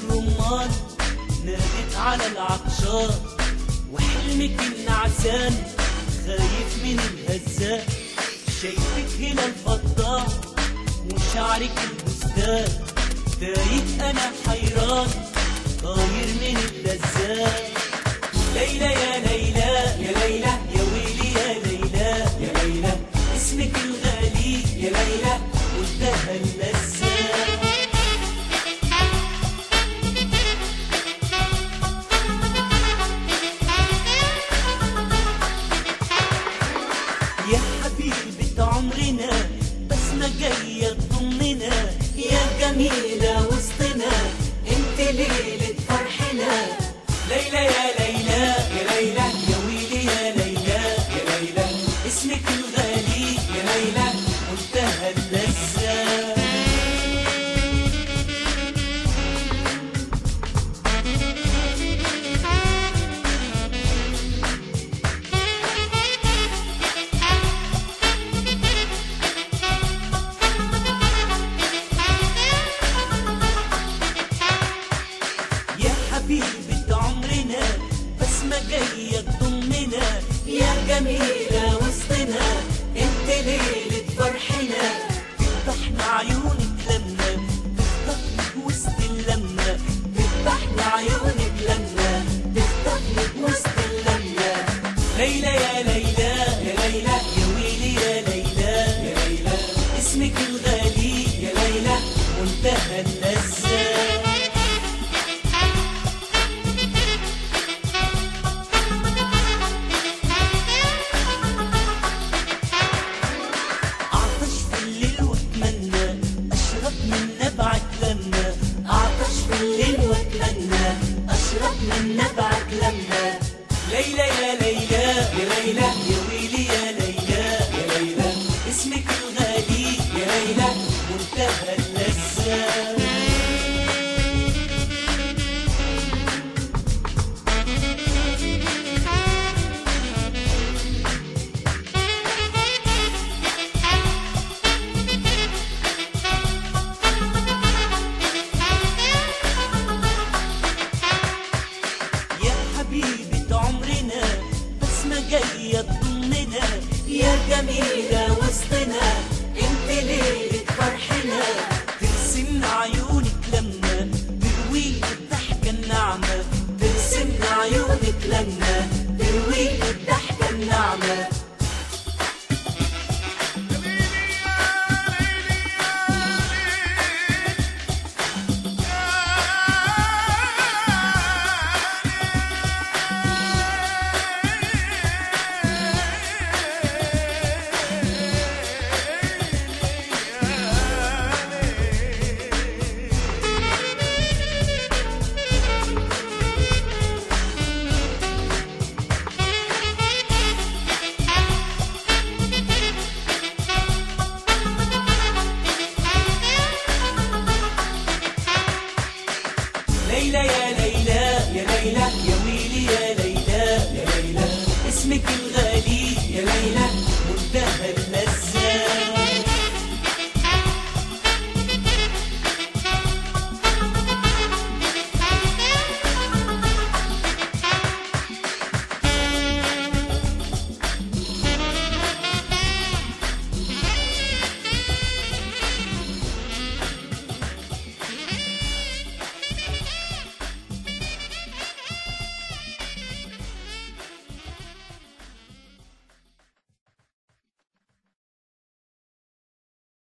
الرمان نادت على العطشان، وحلمك النعسان خايف من الهزان. شايفك هنا الفضاء وشعرك البستان، تايه انا حيران طاير من اللذات. ليلى يا ليلى يا ليلى يا ويلي يا ليلى يا ليلى، اسمك الغالي يا ليلى قلتها اللذات. يا حبيبة عمرنا بسمة جاية تضمنا، يا جميلة وسطنا انت ليلة فرحنا. ليلى يا ليلى يا ليلى يا ويلي يا ليلى يا ليلى، اسمك الغالي يا ليلى قلتها اللذات. حبيبة عمرنا بسمة جاية تضمنا، يا جميلة وسطنا انت ليلة فرحنا. تفتحنا عيونك لما تخطفني وسط اللمة، تفتحنا عيونك لما تخطفني وسط اللمة. ليلى يا ليلى يا ليلى يا ويلي يا ليلى يا ليلى، اسمك الغالي يا ليلى منتهى اللذات. أعطش في الليل وأتمنى أشرب من نبعك لما. ليلى يا ليلى يا ليلى يا ويلي يا ليلى يا ليلى، اسمك الغالي يا ليلى منتهى اللذات. حبيبة عمرنا بسمة جاية تضمنا، يا جميلة وسطنا انت ليلة فرحنا. ترسمنا عيونك لما تروينا الضحكة الناعمة، ترسمنا عيونك لما تروينا الضحكة الناعمة. ليلى يا ليلى يا ليلى يا ويلي يا ليلى يا ليلى، اسمك